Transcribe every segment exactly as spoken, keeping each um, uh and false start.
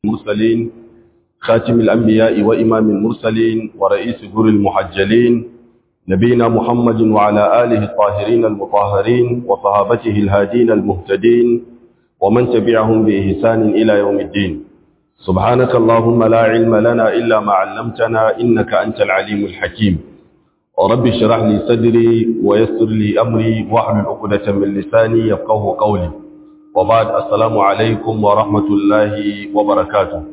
المرسلين خاتم الأنبياء وإمام المرسلين ورئيس جر المحجلين نبينا محمد وعلى آله الطاهرين المطهرين وصحابته الهادين المهتدين ومن تبعهم بإحسان إلى يوم الدين. سبحانك اللهم لا علم لنا إلا ما علمتنا إنك أنت العليم الحكيم. ورب اشرح لي صدري ويسر لي أمري واحلل عقدة من لساني يفقهوا قولي. وبعد السلام عليكم ورحمة الله وبركاته.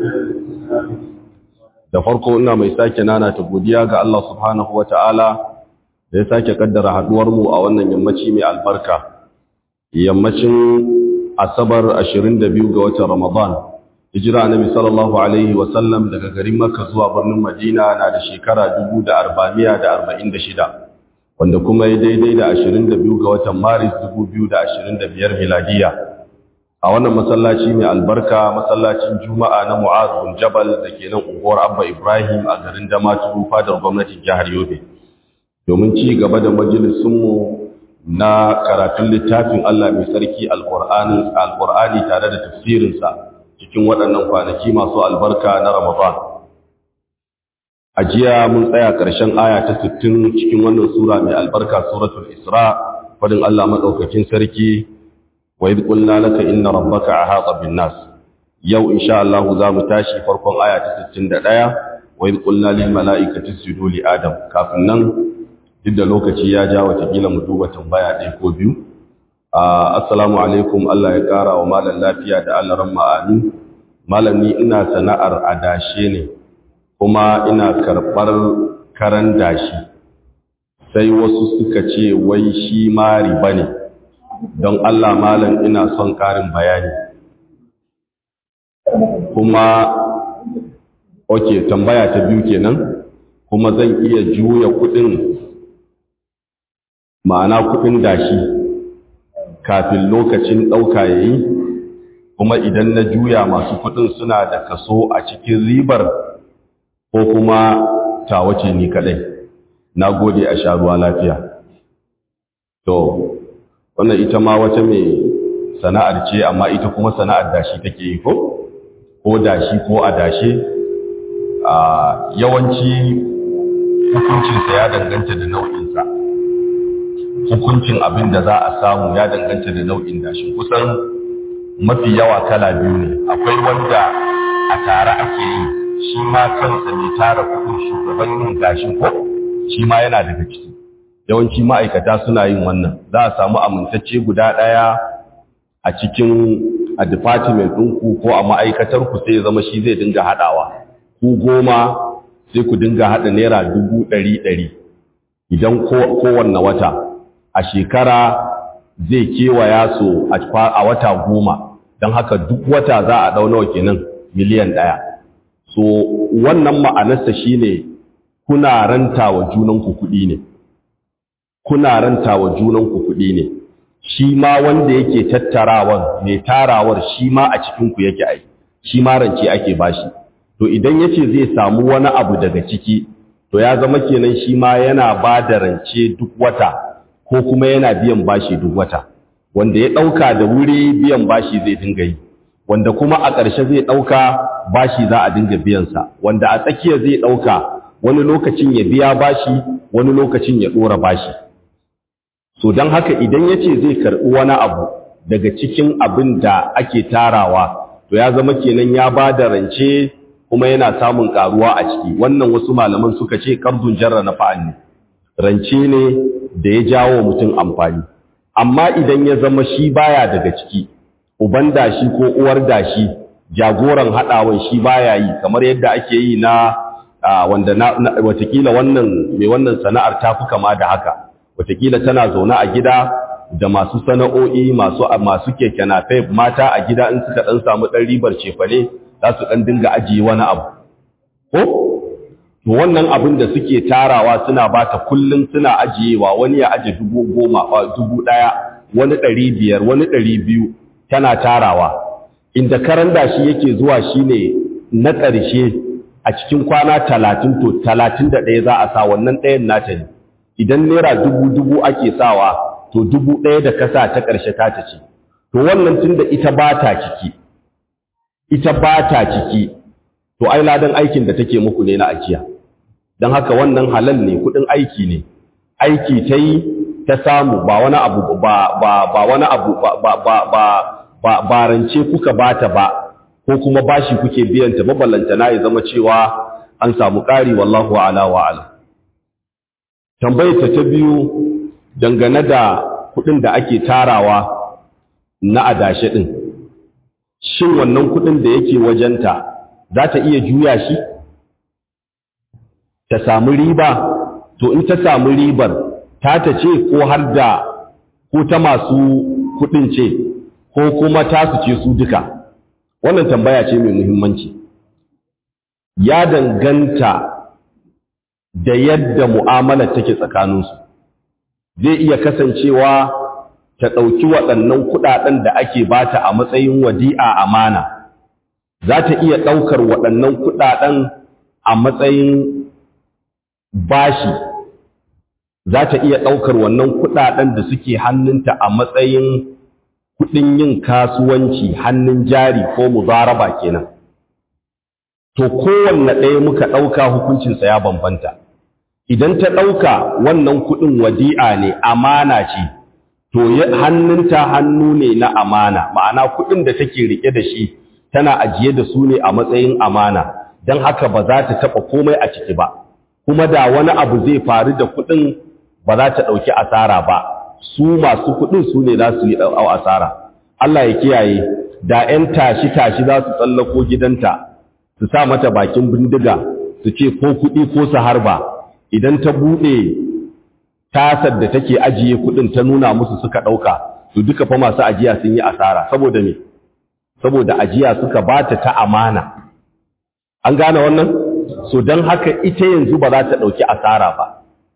da farko ina mai sake nana ta godiya ga Allah subhanahu wataala da ya sake kaddara haduwar mu a wannan yammaci mai albarka, yammacin asabar ashirin da biyu ga watan Ramadan. Hijira annabi sallallahu alaihi wa sallam daga garin Makka zuwa birnin Madina na da shekara dubu da arba'amiya da arba'in da shida, wanda kuma ya daidai da ashirin da biyu ga watan Maris dubu biyu da ashirin da biyar miladiya. A wannan masallaci mai albarka, masallacin Juma'a na Mu'az bin Jabal da ke nan unguwar Abba Ibrahim a garin Damaturu fadar gwamnatin jihar Yobe, domin ci gaba da majalisunmu na karatun littafin Allah mai sarki Alƙur'ani Alƙur'ani tare da tafsirinsa cikin waɗannan kwanaki masu albarka na Ramadan. A jiya mun tsaya ƙarshen aya ta sittin cikin wannan sura mai albarka, suratul Isra, fadin Allah madaukakin sarki وإذ قلنا لك إن ربك أحاط بالناس. يو إن شاء الله ذا متاشي فرقم آية ستين دقايا وإذ قلنا للملائكة اسجدوا لآدم. كافنن جد لوكتي يا جا وتقيل مدوبة بايا ديكو بيو. آه السلام عليكم الله يقارى ومالا لا فيها دعال رمى آمين. مالا ني إنا سنأر أداشيني وما إنا كربر كرن داشي sai wasu suka ce wai shi ma riba ne. Don Allah malam ina son ƙarin bayani. Kuma oke tambaya ta biyu kenan, kuma zan iya juya kuɗin, ma'ana kuɗin dashi kafin lokacin ɗauka yayi, kuma idan na juya masu kuɗin suna da kaso a cikin ribar ko kuma tawace ni kaɗai. Na gode, a sha ruwa lafiya. To wannan ita ma wata mai sana'ar ce, amma ita kuma sana'ar dashi take yi ko ko dashi ko adashe. A yawanci hukuncinsa ya danganta da nau'insa, hukuncin abin da za a samu ya danganta da nau'in dashi. Kusan mafi yawa kala biyu ne. Akwai wanda a tare ake yi, shi ma kansa mai tara kudin shugaban yin dashin ko shi ma yana daga ciki. Yawanci ma'aikata suna yin wannan. Za a samu amintacce guda ɗaya a cikin a department ɗinku ko a ma'aikatarku, sai ya zama shi zai dinga haɗawa. Ku goma sai ku dinga haɗa naira dubu ɗari ɗari idan kowanne wata. A shekara zai kewaya so a wata goma, don haka duk wata za a ɗau nawa kenan, miliyan ɗaya. So wannan ma'anarsa shine kuna ranta wa junanku kuɗi ne. kuna ranta wa junanku kuɗi ne, shi ma wanda yake tattarawar mai tarawar shi ma a cikinku yake ai, shi ma rance ake bashi. To idan yace zai samu wani abu daga ciki, to ya zama kenan shi ma yana ba da rance duk wata ko kuma yana biyan bashi duk wata. Wanda ya ɗauka da wuri biyan bashi zai dinga yi, wanda kuma a ƙarshe zai ɗauka bashi za a dinga biyansa, wanda a tsakiya zai ɗauka wani lokacin ya biya bashi, wani lokacin ya ɗora bashi. So don haka idan ya ce zai karɓi wani abu daga cikin abin da ake tarawa, to ya zama kenan ya ba da rance kuma yana samun ƙaruwa a ciki. Wannan wasu malaman suka ce ƙardun jarra na fa'an ne, rance ne da ya jawo mutum amfani. Amma idan ya zama shi baya daga ciki, uban dashi ko uwar dashi, jagoran haɗawan shi baya yi, kamar yadda ake yi na wanda na watakila wannan mai wannan sana'ar ta fi kama da haka. Wataƙila tana zaune a gida da masu sana'o'i, masu masu keke napep, mata a gida in suka ɗan samu ɗan ribar cefane za su ɗan dinga ajiye wani abu. Ko? To wannan abin da suke tarawa suna ba ta kullum suna ajiyewa, wani ya aje dubu goma, dubu ɗaya, wani ɗari biyar, wani ɗari biyu tana tarawa. Inda karanda shi yake zuwa shine na ƙarshe a cikin kwana talatin, to talatin da ɗaya za a sa wannan ɗayan nata ne. Idan naira dubu dubu ake sawa, to dubu ɗaya da kasa ta ƙarshe ta ce. To wannan tun da ita ba ta ciki, ita ba ta ciki to ai ladan aikin da take muku ne na ajiya don haka wannan halal ne kudin aiki ne aiki ta yi ta samu ba wani abu ba ba ba wani abu ba ba ba ba ba barance kuka bata ba ko kuma bashi kuke biyan ta maballanta na ya zama cewa an samu ƙari wallahu ala wa ala tambayar ta biyu dangane da kudin da ake tarawa na adashe din shin wannan kudin da yake wajenta za ta iya juya shi ta samu riba to in ta samu ribar ta ta ce ko har da ko ta masu kudin ce ko kuma ta su ce su duka wannan tambaya ce mai muhimmanci ya danganta da yadda mu'amalar take tsakaninsu zai iya kasancewa ta ɗauki waɗannan kuɗaɗen da ake bata a matsayin wadi'a amana za ta iya ɗaukar waɗannan kuɗaɗen a matsayin bashi za ta iya ɗaukar wannan kuɗaɗen da suke hannunta a matsayin kuɗin yin kasuwanci hannun jari ko muzaraba kenan to kowanne ɗaya muka ɗauka hukuncinsa ya bambanta idan ta ɗauka wannan kuɗin wadi'a ne amana ce to hannunta hannu ne na amana ma'ana kuɗin da take riƙe da shi tana ajiye da su ne a matsayin amana don haka ba za ta taɓa komai a ciki ba kuma da wani abu zai faru da kuɗin ba za ta ɗauki asara ba su masu kuɗin su ne za su yi ɗau asara Allah ya kiyaye da 'yan tashi-tashi za su tsallako gidanta su sa mata bakin bindiga su ce ko kuɗi ko su harba idan ta buɗe tasar da take ajiye kuɗin ta nuna musu suka ɗauka to duka fa masu ajiya sun yi asara saboda me saboda ajiya suka bata ta amana an gane wannan so don haka ita yanzu ba za ta ɗauki asara ba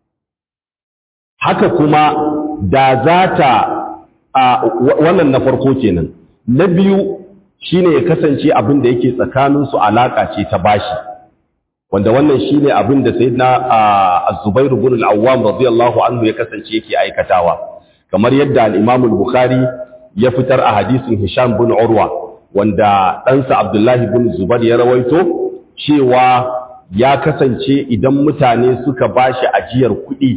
haka kuma da za ta wannan na farko kenan na biyu shine ya kasance abin da yake tsakaninsu alaka ce ta bashi wanda wannan shine abin da sayyidina Az-Zubair ibn al-Awwam radiyallahu anhu ya kasance yake aikatawa kamar yadda al-Imam al-Bukhari ya fitar a hadisin Hisham bin Urwa wanda ɗansa Abdullahi bin Zubair ya rawaito cewa ya kasance idan mutane suka bashi ajiyar kuɗi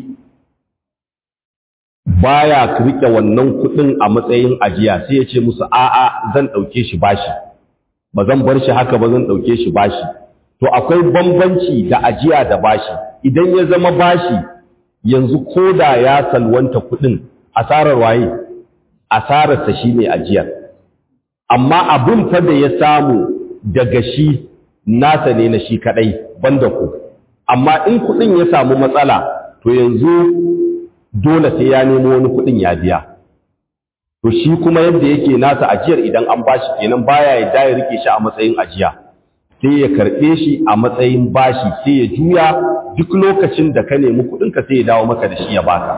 baya rike wannan kuɗin a matsayin ajiya sai ya ce musu a'a zan ɗauke shi bashi ba zan bar shi haka ba zan ɗauke shi bashi to akwai bambanci da ajiya da bashi idan ya zama bashi yanzu koda ya salwanta kuɗin asarar waye asararsa shine ajiyar amma abin fa da ya samu daga shi nasa ne na shi kadai banda ku amma in kuɗin ya samu matsala to yanzu dole sai ya nemo wani kuɗin ya biya to shi kuma yadda yake nasa ajiyar idan an bashi kenan baya ya ya rike shi a matsayin ajiya sai ya karɓe shi a matsayin bashi sai ya juya duk lokacin da ka nemi kuɗinka sai ya dawo maka da shi ya baka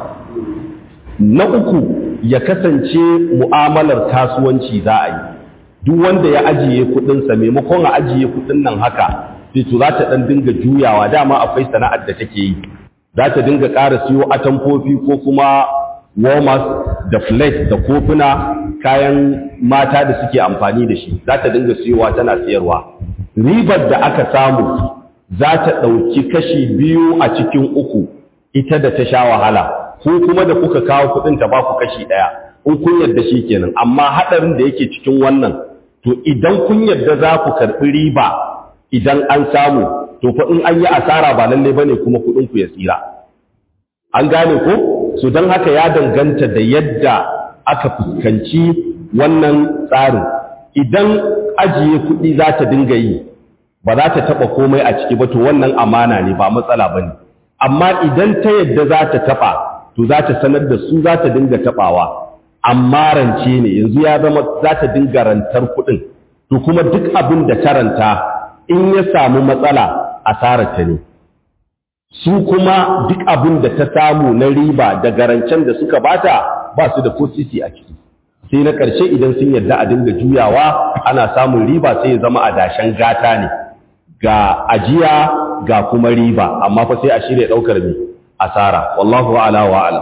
na uku ya kasance mu'amalar kasuwanci za a yi duk wanda ya ajiye kuɗinsa maimakon a ajiye kuɗin nan haka sai to za ta ɗan dinga juyawa dama akwai sana'ar da take yi za ta dinga ƙara siyo atamfofi ko kuma warmers da flake da kofuna kayan mata da suke amfani da shi za ta dinga siyowa tana siyarwa ribar da aka samu za ta ɗauki kashi biyu a cikin uku ita da ta sha wahala ko kuma da kuka kawo kuɗin ta ba ku kashi ɗaya in kun yarda shi kenan amma haɗarin da yake cikin wannan to idan kun yarda za ku karɓi riba idan an samu to fa in an yi asara ba lalle bane kuma kuɗin ku ya tsira an gane ko so don haka ya danganta da yadda aka fuskanci wannan tsarin idan ajiye kuɗi za ta dinga yi ba za ta taɓa komai a ciki ba to wannan amana ne ba matsala ba ne amma idan ta yadda za ta taɓa to za ta sanar da su za ta dinga taɓawa amma rance ne yanzu ya zama za ta dinga rantar kuɗin to kuma duk abin da ta ranta in ya samu matsala asararta ne su kuma duk abin da ta samu na riba da garancen da suka bata ba su da ko sisi a ciki sai na ƙarshe idan sun yarda a dinga juyawa ana samun riba sai ya zama adashen gata ne ga ajiya ga kuma riba amma fa sai a shirya ɗaukar mai asara wallahu ala wa ala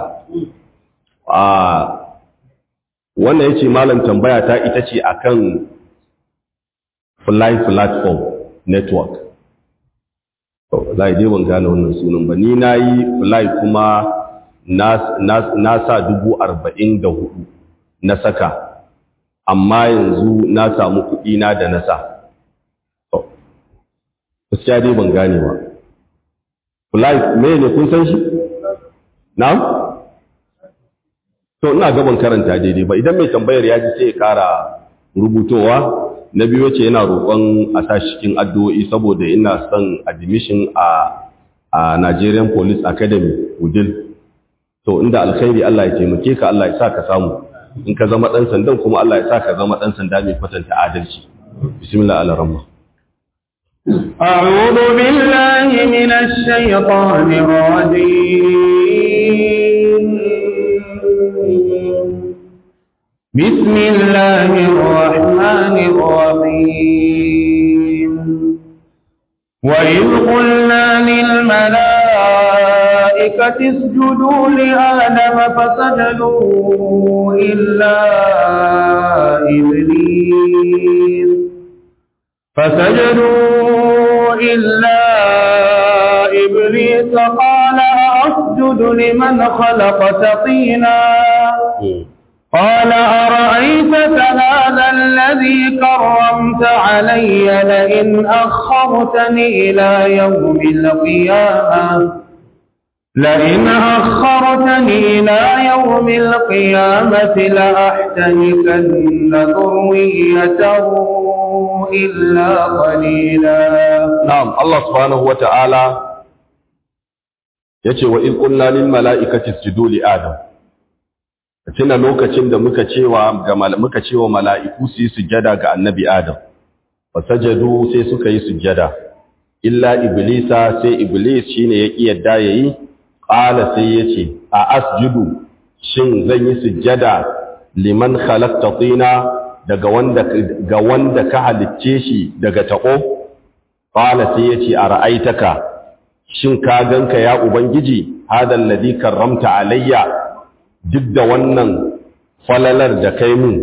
wannan yace malam tambaya ta ita ce akan Fly Platform Network. Za a dai ban gane wannan sunan ba, ni na yi Fly kuma na sa dubu arba'in da hudu na saka, amma yanzu na samu kuɗi na da na sa. Gaskiya dai ban gane ba. Fly, me ne kun san shi? Na'am? To, ina gaban karanta daidai ba, idan mai tambayar ya ji sai ya ƙara rubutowa. Na biyu ce yana roƙon a sa cikin addu'o'i saboda ina son admission a a Nigerian Police Academy, Wudil. To, inda alkhairi Allah ya taimake ka, Allah ya sa ka samu. In ka zama ɗan sandan kuma Allah ya sa ka zama ɗan sanda mai kwatanta adalci. Bismillah al-Rahman. أعوذ بالله من الشيطان الرجيم. بسم الله الرحمن الرحيم. وإذ قلنا للملائكة اسجدوا لآدم فسجدوا إلا إبليس فسجدوا إلا إبليس قال أسجد لمن خلقت طينا قال أرأيتك هذا الذي كرمت علي لئن أخرتني إلى يوم القيامة لئن أخرتني إلى يوم القيامة لأحتنكن ذريته إلا قليلا. نعم الله سبحانه وتعالى يقول وإذ قلنا للملائكة اسجدوا لآدم. tuna lokacin da muka cewa ga muka cewa mala'iku su yi sujjada ga annabi Adam fasajadu sai suka yi sujjada illa iblisa sai iblis shine ya ki yadda yayi qala sai yace a asjudu shin zan yi sujjada liman khalaqta tina daga wanda ga wanda ka halicce shi daga tako qala sai yace ara'aitaka shin ka ganka ya ubangiji hadal ladhi karramta alayya duk da wannan falalar da kai mun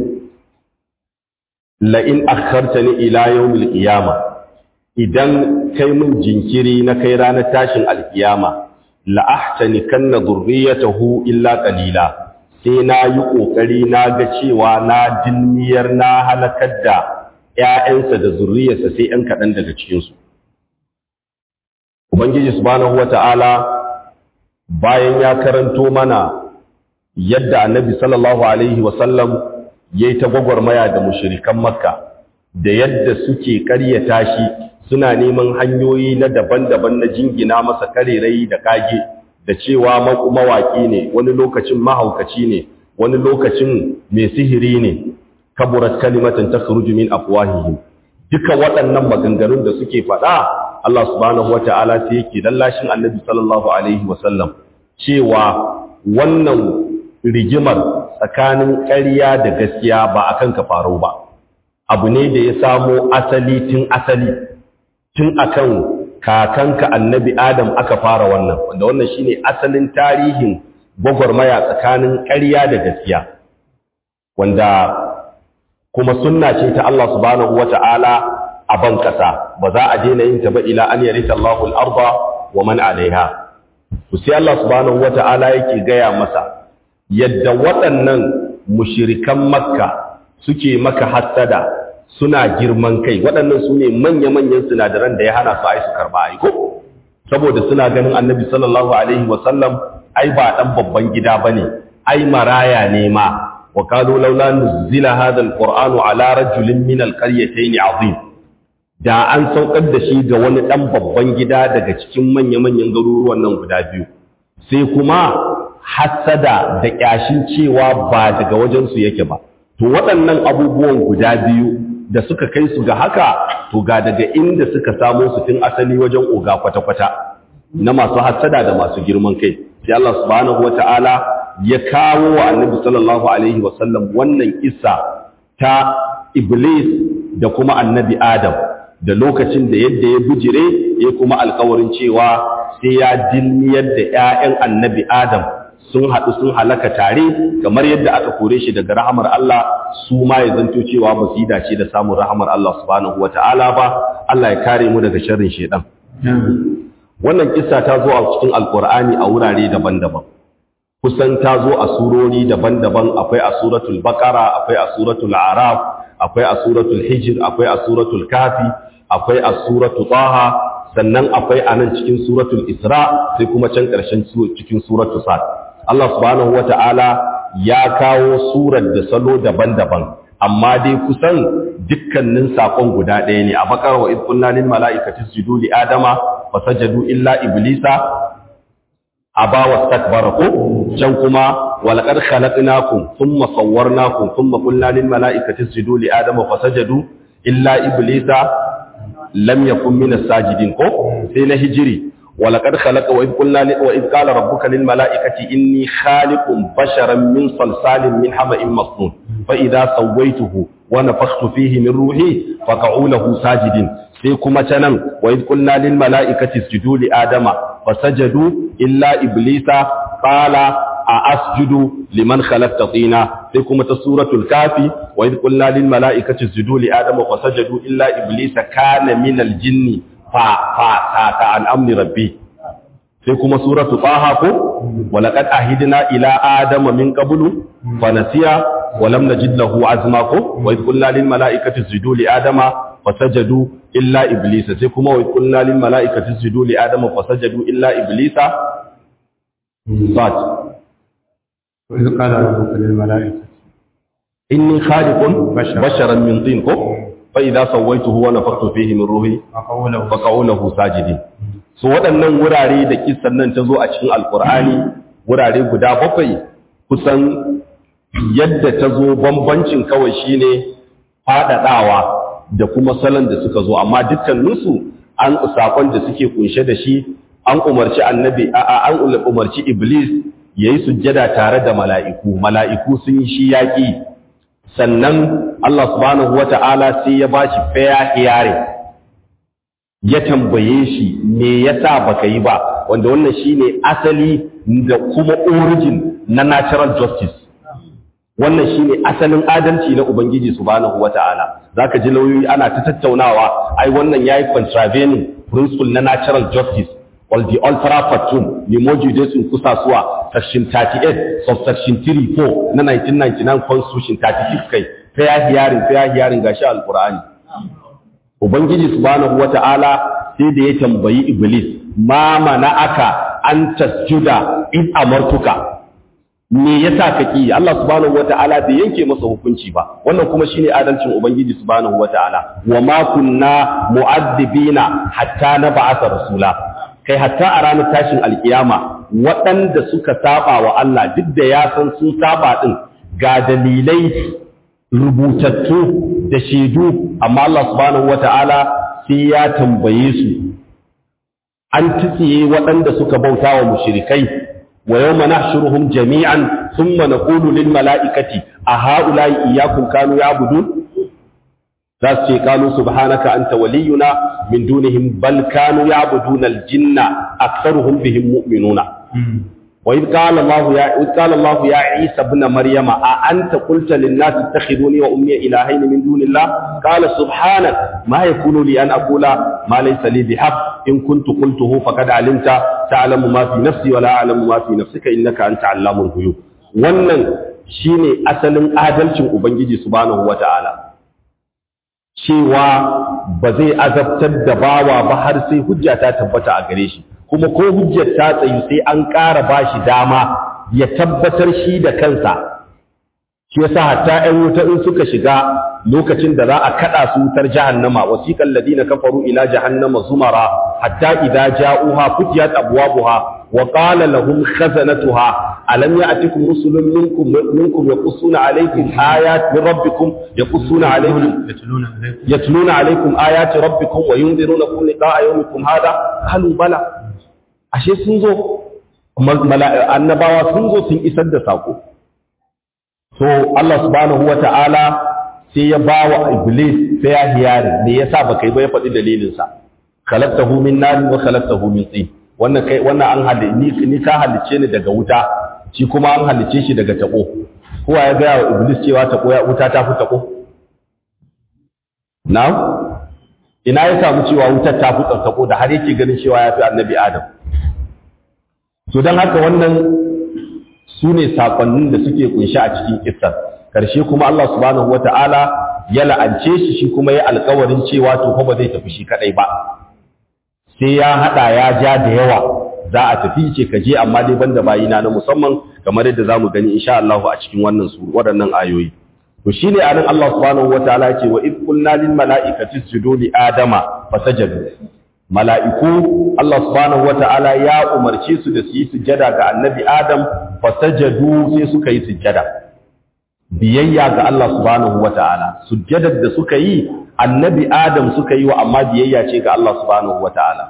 la'in akhartani ila yawmil qiyama idan kai mun jinkiri na kai ranar tashin alkiyama la ahtani kanna dhurriyatahu illa qalila sai na yi kokari na ga cewa na dinniyar na halakar da ƴaƴansa da zurriyarsa sai ɗan kaɗan daga cikin su ubangiji subhanahu wata'ala bayan ya karanto mana yadda annabi sallallahu alaihi wasallam ya yi ta gwagwarmaya da mushirikan makka da yadda suke karyata shi suna neman hanyoyi na daban-daban na jingina masa karerai da kage da cewa mawaki ne wani lokacin mahaukaci ne wani lokacin mai sihiri ne kaburat kalimatan takhruju min afwahihim duka waɗannan maganganun da suke faɗa Allah subhanahu wata'ala sai yake lallashin annabi sallallahu alaihi wasallam cewa wannan rigimar tsakanin ƙarya da gaskiya ba a kanka faru ba abu ne da ya samo asali tun asali tun akan kakanka annabi Adam aka fara wannan wanda wannan shine asalin tarihin gwagwarmaya tsakanin ƙarya da gaskiya wanda kuma sunna ce ta Allah subhanahu wata'ala a ban kasa ba za a daina yin ta ba ila an yarita Allahu al-arda wa man alaiha sai Allah subhanahu wata'ala yake gaya masa yadda waɗannan mushirikan makka suke maka hassada suna girman kai waɗannan su ne manya-manyan sinadaran da ya hana su ai su karɓa aiko saboda suna ganin annabi sallallahu alaihi wasallam ai ba ɗan babban gida ba ne ai maraya ne ma wa qalu laula nuzila hadha alqur'anu ala rajulin min alqaryatayn azim da an saukar da shi ga wani ɗan babban gida daga cikin manya-manyan garuruwan nan guda biyu sai kuma hassada da ƙyashin cewa ba daga wajensu yake ba to waɗannan abubuwan guda biyu da suka kai su ga haka to ga daga inda suka samo su tun asali wajen oga kwata-kwata na masu hassada da masu girman kai sai Allah subhanahu wata'ala ya kawo wa annabi sallallahu alaihi wasallam wannan kissa ta iblis da kuma annabi adam da lokacin da yadda ya bujire ya kuma alkawarin cewa sai ya dilmiyar da ƴaƴan annabi adam sun haɗu sun halaka tare kamar yadda aka kore shi daga rahamar Allah su ma ya zanto cewa ba su yi dace da samun rahamar Allah subhanahu wata'ala ba. Allah ya kare mu daga sharrin shaitan. Wannan kissa ta zo a cikin alkur'ani a wurare daban-daban, kusan ta zo a surori daban-daban. Akwai a suratul baqara, akwai a suratul araf, akwai a suratul hijr, akwai a suratul kafi, akwai a suratul taha, sannan akwai a nan cikin suratul isra, sai kuma can ƙarshen cikin suratul sad. Allah subhanahu wata'ala ya kawo surar da salo daban-daban, amma dai kusan dukkanin sakon guda ɗaya ne. A bakara wa idh qulna lil mala'ikati isjudu li adama fasajadu illa iblisa aba wastakbara. ko can kuma walaqad khalaqnakum thumma sawwarnakum thumma qulna lil mala'ikati isjudu li adama fasajadu illa iblisa lam yakun minas sajidin. ko sai na hijiri walaqad khalaqa wa idh qulna wa idh qala rabbuka lil mala'ikati inni khaliqun basharan min salsalin min hama'in masnun fa idha sawaituhu wa nafakhtu fihi min ruhi faq'u lahu sajidin. sai kuma canan wa idh qulna lil mala'ikati isjudu li adama fasajadu illa iblisa qala a asjudu liman khalaqta tina. sai kuma ta suratul kafi wa idh qulna lil mala'ikati isjudu li adama fasajadu illa iblisa kana minal jinni fa fa ta an amri rabbi. sai kuma suratul taha ko wa laqad ahidna ila adama min qablu fa nasiya wa lam najid lahu azma. ko wa idh qulna lil mala'ikati isjudu li adama fasajadu illa iblisa. sai kuma wa idh qulna lil mala'ikati isjudu li adama fasajadu illa iblisa. sad وإذ قال ربك للملائكة إني خالق بشرا من طين. ko فإذا سويته ونفخت فيه من روحي فقعوا له ساجدين. so waɗannan wurare da kissan nan ta zo a cikin alkur'ani wurare guda bakwai, kusan yadda ta zo bambancin kawai shine faɗaɗawa da kuma salon da suka zo, amma dukkaninsu an sakon da suke kunshe da shi an umarci annabi a an umarci iblis yayi sujjada tare da mala'iku. mala'iku sun yi shi yaƙi, sannan Allah subhanahu wata'ala sai ya bashi fair hearing, ya tambaye shi me yasa baka yi ba, wanda wannan shine asali da kuma origin na natural justice. wannan shine asalin adalci na ubangiji subhanahu wata'ala. zaka ji lauyoyi ana ta tattaunawa, ai wannan yayi contravening principle na natural justice wal the ultra fatum limoji da sun kusasuwa section thirty-eight subsection three four na nineteen ninety-nine constitution thirty-six kai fair hearing fair hearing gashi alqur'ani. ubangiji subhanahu wata'ala sai da ya tambayi iblis ma mana aka an tasjuda in amartuka, me yasa kake? Allah subhanahu wata'ala bai yanke masa hukunci ba. wannan kuma shine adalcin ubangiji subhanahu wata'ala. wa ma kunna mu'addibina hatta nab'atha rasula. kai hatta a ranar tashin alkiyama waɗanda suka saba wa Allah duk da ya san sun saba din ga dalilai rubutattu da shaidu, amma Allah subhanahu wata'ala sai ya tambaye su. an tsiye waɗanda suka bauta wa mushrikai wa yawma nahshuruhum jami'an thumma naqulu lil mala'ikati a ha'ula'i iyyakum kanu ya'budun. za su ce kanu subhanaka anta waliyuna min dunihim bal kanu ya'buduna al-jinna aktharuhum bihim mu'minuna. wa idh qala Allah ya idh qala Allah ya Isa ibn Maryama a anta qulta lin-nas ittakhiduni wa ummi ilahayn min dunillah qala subhanak ma yakunu li an aqula ma laysa li bihaq in kuntu qultuhu faqad alimta ta'lamu ma fi nafsi wa la a'lamu ma fi nafsika innaka anta 'allamul ghuyub. wannan shine asalin adalcin ubangiji subhanahu wata'ala, cewa ba zai azabtar da bawa ba har sai hujja ta tabbata a gare shi, kuma ko hujjar ta tsayu sai an ƙara ba shi dama ya tabbatar shi da kansa. shi yasa hatta ƴan wuta in suka shiga lokacin da za a kada su wutar jahannama, wasiqal ladina kafaru ila jahannama zumara hatta idza ja'uha futiyat abwabuha wa qala lahum khazanatuha alam ya'tikum rusulun minkum minkum yaqussuna alaykum ayati min rabbikum yaqussuna alaykum yatluna alaykum ayati rabbikum wa yunzirunakum liqa'a yawmikum hadha qalu bala. ashe sun zo annabawa sun zo sun isar da sako. so Allah subhanahu wata'ala sai ya bawa iblis sai ya hiyari me yasa baka yi ba, ya faɗi dalilin sa. khalaqtahu min nar wa khalaqtahu min tin. wannan kai wannan an halice ni ni ka halice ni daga wuta, shi kuma an halice shi daga tabo kowa ya ga wa iblis cewa tabo ya wuta ta fi tabo na'am ina ya samu cewa wutar ta fi tabo da har yake ganin cewa ya fi annabi adam to dan haka wannan sune sakonnin da suke kunshi a cikin kissar karshe kuma Allah subhanahu wataala ya la'ance shi shi kuma ya alƙawarin cewa to fa ba zai tafi shi kadai ba sai ya hada ya ja da yawa za a tafi ce ka je amma dai banda bayina na musamman kamar yadda zamu gani insha Allah a cikin wannan sura waɗannan ayoyi to shine anan Allah subhanahu wataala ya ce wa id qulna lil mala'ikati isjudu li adama fasajadu mala'iku Allah subhanahu wataala ya umarce su da su yi sujjada ga annabi Adam fasajadu sai suka yi sujjada biyayya ga Allah subhanahu wataala sujjadar da suka yi annabi Adam suka yi wa amma biyayya ce ga Allah subhanahu wataala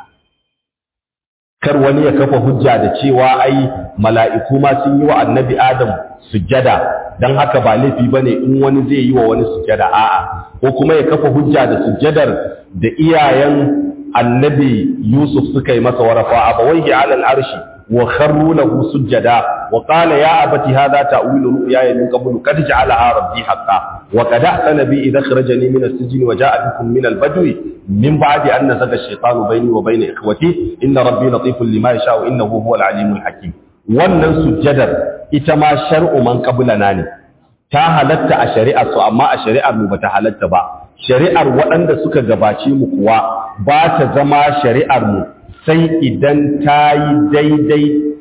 kar wani ya kafa hujja da cewa ai mala'iku ma sun yi wa annabi Adam sujjada dan haka ba laifi bane in wani zai yi wa wani sujjada a'a ko kuma ya kafa hujja da sujjadar da iyayen annabi Yusuf suka yi masa warafa abawaihi ala al-arshi wa kharru lahu sujjada wa qala ya abati hadha ta'wilu ru'yaya min qablu qad ja'alaha rabbi haqqan wa qad ahsana bi idha akhrajani min as-sijni wa ja'a bikum min al-badwi min ba'di an nazaga ash-shaytanu bayni wa bayna ikhwati inna rabbi latifun lima yasha'u innahu huwal alimul hakim wannan sujjadar ita ma shar'u man qablana ne ta halatta a shari'ar su amma a shari'ar mu bata halatta ba shari'ar waɗanda suka gabace mu kuwa ba ta zama shari'ar mu sai idan ta yi daidai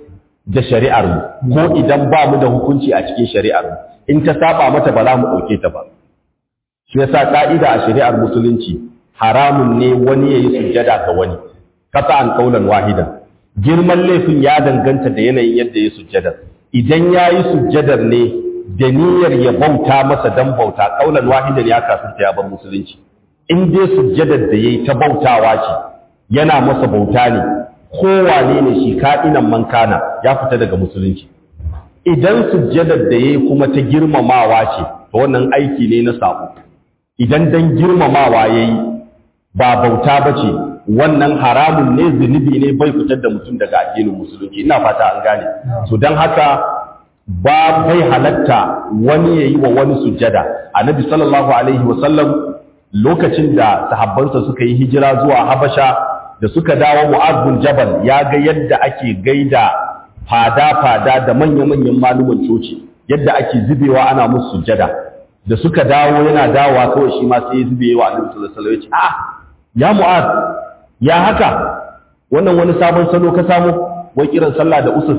da shari'ar mu ko idan ba mu da hukunci a cikin shari'ar mu in ta saba mata ba za mu ɗauke ta ba shi yasa ka'ida a shari'ar musulunci haramun ne wani yayi sujjada ga wani kasa an kaulan wahidan girman laifin ya danganta da yanayin yadda ya sujjadar idan yayi sujjadar ne da niyyar ya bauta masa dan bauta kaulan wahidan ya kafirta ya bar musulunci in dai sujjadar da yayi ta bautawa ce yana masa bauta ne kowane ne shi ka'inan man kana ya fita daga musulunci idan sujjadar da yayi kuma ta girmamawa ce to wannan aiki ne na sabo idan dan girmamawa yayi ba bauta bace wannan haramun ne zunubi ne bai fitar da mutum daga addinin musulunci ina fata an gane so dan haka ba bai halatta wani yayi wa wani sujjada annabi sallallahu alaihi wasallam lokacin da sahabbansa suka yi hijira zuwa Habasha da suka dawo Mu'adh bin Jabal ya ga yadda ake gaida fada-fada da manya-manyan maluman coci yadda ake zubewa ana musu sujjada da suka dawo yana dawowa kawai shi ma sai ya zube wa Annabi sallallahu alaihi wasallam ya ce ah ya Mu'adh ya haka wannan wani sabon salo ka samu wai kiran sallah da usul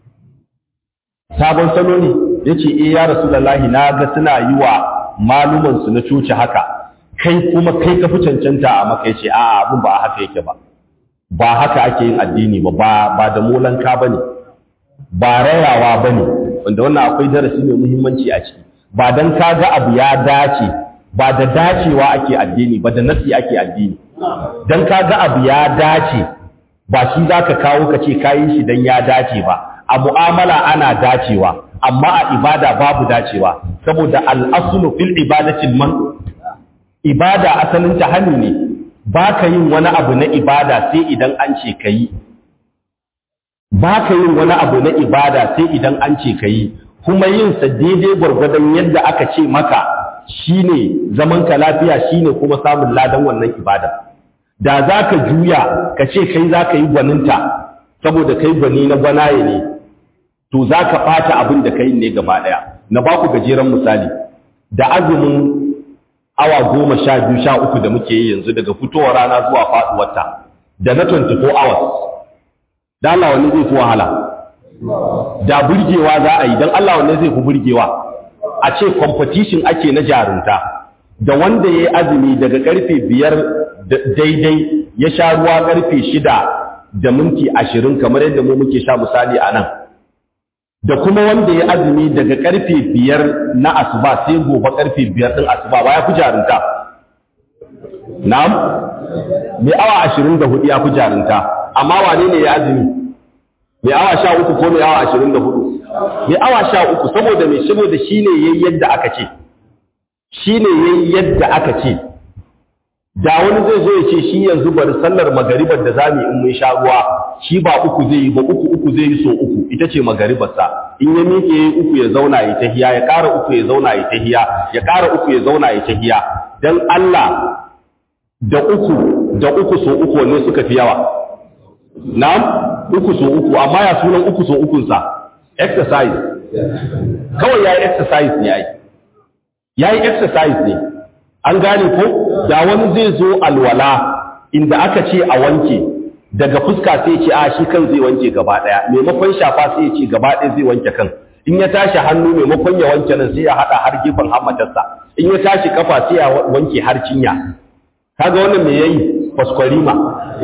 sabon salo ne yace eh ya Rasulullahi na ga suna yi wa maluman su na coci haka kai kuma kai ka fi cancanta a maka yace a'a abun ba haka yake ba ba haka ake yin addini ba ba ba da molanka bane ba rayawa bane wanda wannan akwai darasi mai muhimmanci a ciki ba dan kaga abu ya dace ba da dacewa ake addini ba da nasi ake addini dan kaga abu ya dace ba shi zaka kawo ka ce kayin shi dan ya dace ba a mu'amala ana dacewa amma a ibada babu dacewa saboda al-aslu fil ibadati man ibada asalin ta hannu ne ba ka yin wani abu na ibada sai idan an ce ka yi ba ka yin wani abu na ibada sai idan an ce ka yi kuma yin sa daidai gwargwadon yadda aka ce maka shine zaman ka lafiya shine kuma samun ladan wannan ibada da za ka juya ka ce kai za ka yi gwaninta saboda kai gwani na gwanaye ne to za ka ɓata abin da ka yi ne gaba ɗaya na ba ku gajeren misali da azumin awa goma sha biyu sha uku da muke yi yanzu daga fitowar rana zuwa faɗuwarta da na twenty-four hours da Allah wanne zai fi wahala da burgewa za a yi don Allah wanne zai fi burgewa a ce competition ake na jarunta da wanda ya yi azumi daga karfe biyar daidai ya sha ruwa karfe shida da minti ashirin kamar yadda mu muke sha misali a nan da kuma wanda ya azumi daga karfe biyar na asuba sai gobe karfe biyar din asuba ba ya fi jarinta na'am mai awa ashirin da hudu ya fi jarinta amma wane ne ya azumi mai awa sha uku ko mai awa ashirin da hudu mai awa sha uku saboda mai saboda shine yayi yadda aka ce shine yayi yadda aka ce da wani zai zo ya ce shi yanzu bari sallar magaribar da zamu in mun sha ruwa shi ba uku zai yi ba uku uku zai yi so uku ita ce magaribarsa in ya miƙe uku ya zauna ya tahiya ya ƙara uku ya zauna ya tahiya ya ƙara uku ya zauna ya tahiya dan Allah da uku da uku so uku ne suka fi yawa na'am uku so uku amma ya sunan uku so ukun sa exercise kawai yayi exercise ne yayi yayi exercise ne an gane ko da wani zai zo alwala inda aka ce a wanke daga fuska sai ce a shi kan zai wanke gaba daya maimakon shafa sai ya ce gaba daya zai wanke kan in ya tashi hannu maimakon ya wanke nan sai ya hada har gefen hammatarsa in ya tashi kafa sai ya wanke har cinya kaga wannan me yayi kwaskwarima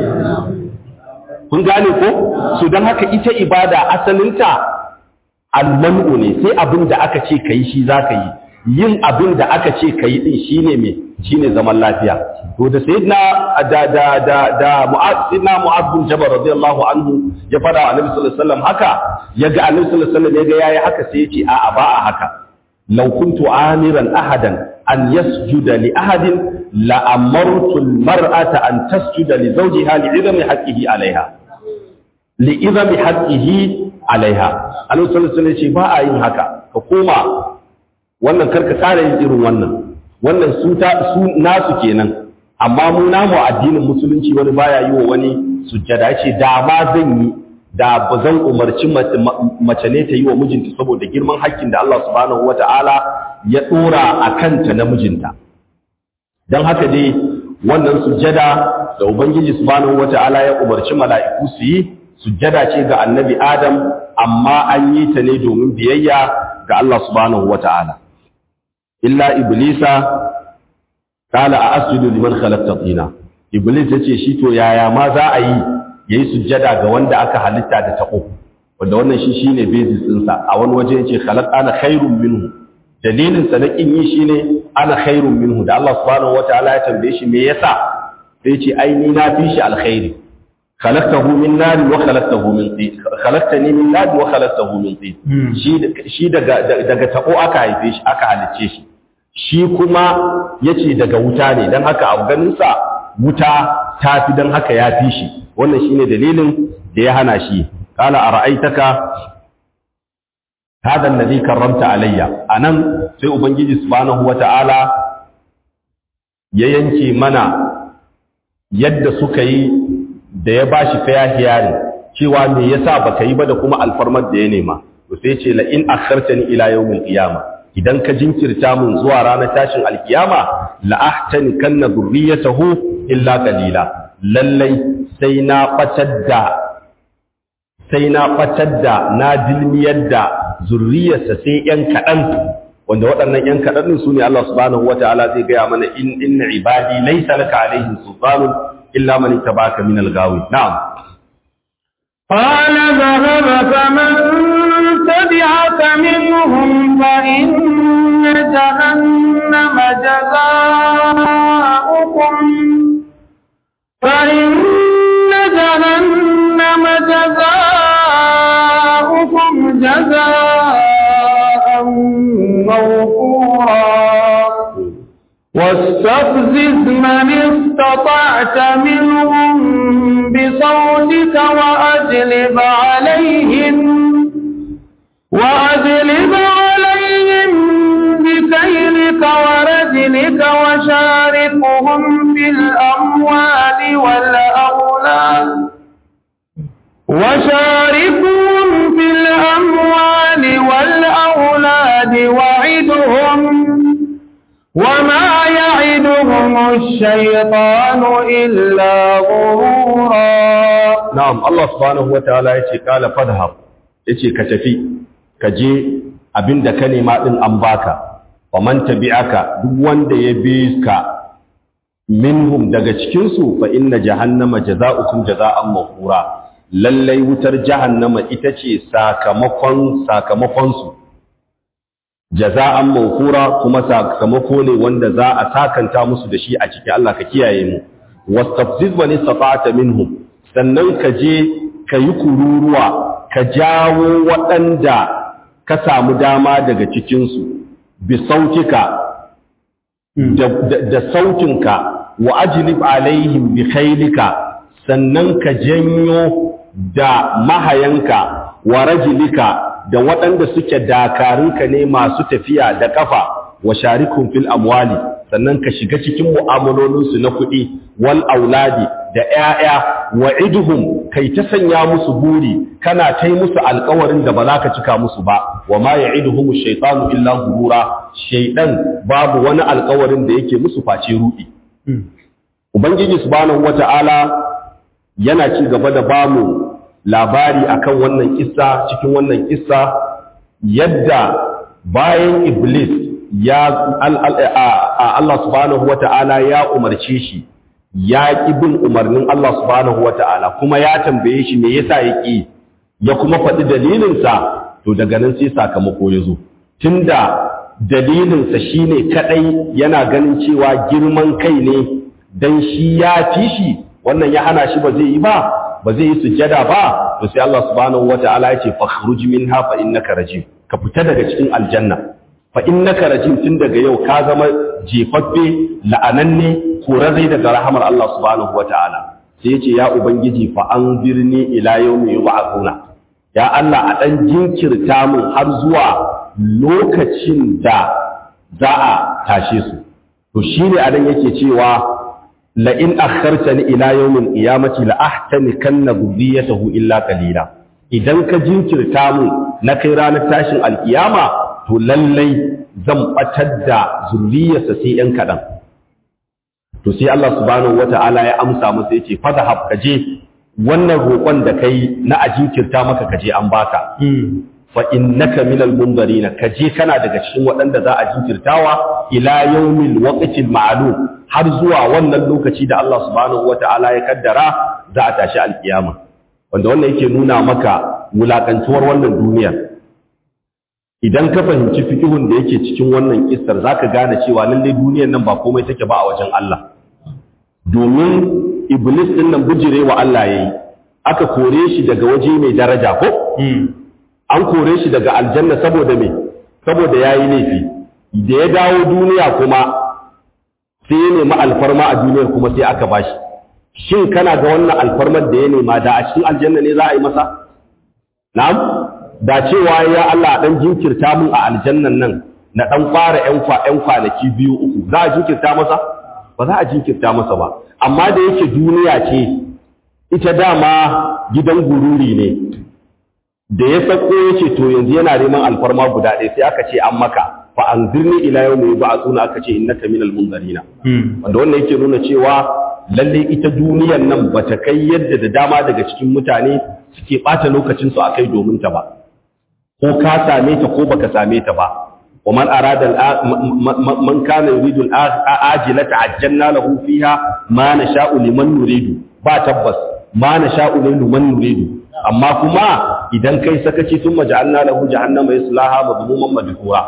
kun gane ko su dan haka ita ibada asalinta almanu ne sai abin da aka ce kai shi zaka yi yin abin da aka ce kai din shine me shine zaman lafiya to da sayyidina da da da da mu'az sayyidina mu'az bin jabal radiyallahu anhu ya fada wa annabi sallallahu alaihi wasallam haka yaga annabi sallallahu alaihi wasallam yaga yayi haka sai ya ce a'a ba a haka law kuntu amiran ahadan an yasjuda li ahadin la amartu almar'ata an tasjuda li zawjiha li'idami haqqihi 'alayha li'idami haqqihi 'alayha annabi sallallahu alaihi wasallam ya ce ba a yin haka ka koma wannan karka tsara yin irin wannan wannan su ta su nasu kenan amma mu namu addinin musulunci wani baya yi wa wani sujjada yace da ma zan yi da ba zan umarci mace ne ta yi wa mijinta saboda girman haƙƙin da Allah subhanahu wataala ya dora a kanta na mijinta dan haka dai wannan sujjada da ubangiji subhanahu wataala ya umarci mala'iku su yi sujjada ce ga annabi Adam amma an yi ta ne domin biyayya ga Allah subhanahu wataala illa iblisa qala a asjudu liman khalaqta tina iblis yace shi to yaya ma za a yi yayi sujjada ga wanda aka halitta da taqo wanda wannan shi shine basis din sa a wani waje yace khalaqana khairum minhu dalilin sa na kin yi shine ana khairum minhu da Allah subhanahu wataala ya tambaye shi me yasa sai yace ai ni na fi shi alkhairi khalaqtahu min nar wa khalaqtahu min tin khalaqtani min nar wa khalaqtahu min tin shi shi daga daga taqo aka haife shi aka halicce shi shi kuma yace daga wuta ne dan haka a ganin sa wuta tafi dan haka ya fi shi wannan shine dalilin da ya hana shi qala ara'aitaka hada alladhi karramta alayya anan sai ubangiji subhanahu wataala ya yanke mana yadda suka yi da ya bashi fair hearing cewa me yasa baka yi ba da kuma alfarmar da ya nema to sai ce la in akhartani ila yawmil qiyamah idan ka jinkirta mun zuwa ranar tashin alkiyama la ahtani kanna dhurriyatahu illa qalila lallai sai na batar da sai na batar da na dilmiyar da zurriyarsa sai yan kadan wanda waɗannan yan kadan din sune Allah subhanahu wataala zai ga mana in inna ibadi laysa laka alaihim sultanun illa man ittaba'aka min al-ghawi na'am qala dhahaba faman تبعك منهم فإن جهنم جزاؤكم فإن جهنم جزاؤكم جزاء موفورا واستفزز من استطعت منهم بصوتك وأجلب عليهم وأجلب عليهم بكيلك ورجلك وشاركهم في الأموال والأولاد وشاركهم في الأموال والأولاد وعدهم وما يعدهم الشيطان إلا غرورا. نعم الله سبحانه وتعالى قال فاذهب yace ka tafi ka je abinda ka nema din an baka wa man tabi'aka duk wanda ya bi ka minhum daga cikin su fa inna jahannama jazaa'ukum jazaa'an mawfura lallai wutar jahannama ita ce sakamakon sakamakon su jazaa'an mawfura kuma sakamako ne wanda za a sakanta musu da shi a ciki Allah ka kiyaye mu wastafziz man istata'ta minhum sannan ka je ka yi kururuwa ka jawo waɗanda ka samu dama daga cikinsu bi sautika da sautinka wa ajlib alaihim bi khaylika sannan ka janyo da mahayanka wa rajlika da waɗanda suke dakarunka ne masu tafiya da kafa wa sharikum fil amwali sannan ka shiga cikin mu'amalolinsu na kuɗi wal auladi da ƴaƴa wa idhum kai ta sanya musu buri kana tai musu alƙawarin da ba za ka cika musu ba wa ma ya'iduhum ash-shaytanu illa ghurura shaydan babu wani alƙawarin da yake musu face rudi ubangiji subhanahu wata'ala yana ci gaba da bamu labari akan wannan kissa cikin wannan kissa yadda bayan iblis ya Allah subhanahu wata'ala ya umarce shi ya ki bin umarnin Allah subhanahu wata'ala kuma ya tambaye shi me yasa yake ya kuma faɗi dalilinsa to daga nan sai sakamako ya zo tunda dalilinsa shine kadai yana ganin cewa girman kai ne dan shi ya fi shi wannan ya hana shi ba zai yi ba ba zai yi sujjada ba to sai Allah subhanahu wata'ala ya ce fakhruj minha fa innaka rajim ka fita daga cikin aljanna fa innaka rajim tun daga yau ka zama jefaffe la'ananne korarre daga rahamar Allah subhanahu wata'ala sai ya ce ya ubangiji fa anzirni ila yawmi yub'athuna ya Allah a dan jinkirta min har zuwa lokacin da za a tashe su to shine a dan yake cewa la in akhartani ila yawmil qiyamati la ahtanikanna dhurriyyatahu illa qalila idan ka jinkirta min na kai ranar tashin alkiyama to lallai zan batar da zurriyarsa sai ɗan kaɗan. To sai Allah subhanahu wata'ala ya amsa masa ya ce fadhhab kaje wannan roƙon da kai na a jinkirta maka kaje an baka. Fa innaka minal munzarina kaje kana daga cikin waɗanda za a jinkirtawa ila yawmil waqtil ma'lum har zuwa wannan lokaci da Allah subhanahu wata'ala ya kaddara za a tashi alkiyama. Wanda wannan yake nuna maka wulakantuwar wannan duniyar. Idan ka fahimci fikihun da yake cikin wannan kissar zaka gane cewa lalle duniyar nan ba komai take ba a wajen Allah domin iblis din nan bujirewa Allah yayi aka kore shi daga waje mai daraja ko an kore shi daga aljanna saboda me saboda yayi laifi da ya dawo duniya kuma sai ya nemi alfarma a duniyar kuma sai aka bashi shin kana ga wannan alfarmar da ya nema da a cikin aljanna ne za a yi masa na'am da cewa ya Allah dan jinkirta mun a aljannan nan na dan fara ƴan kwa ƴan kwanaki biyu uku za a jinkirta masa ba za a jinkirta masa ba amma da yake duniya ce ita dama gidan gururi ne da ya sako yace to yanzu yana neman alfarma guda ɗaya sai aka ce an maka fa anzirni ila yawmi yub'athuna aka ce innaka minal munzarina wanda wannan yake nuna cewa lalle ita duniyar nan bata kai yadda da dama daga cikin mutane suke bata lokacin su akai domin ta ba ko ka same ta ko baka same ta ba wa man arada man kana yuridu al-ajilata ajjalna lahu fiha ma nasha'u liman nuridu ba tabbas ma nasha'u liman nuridu amma kuma idan kai sakaci sun maja'alna lahu jahannama yaslaha madmuman madhura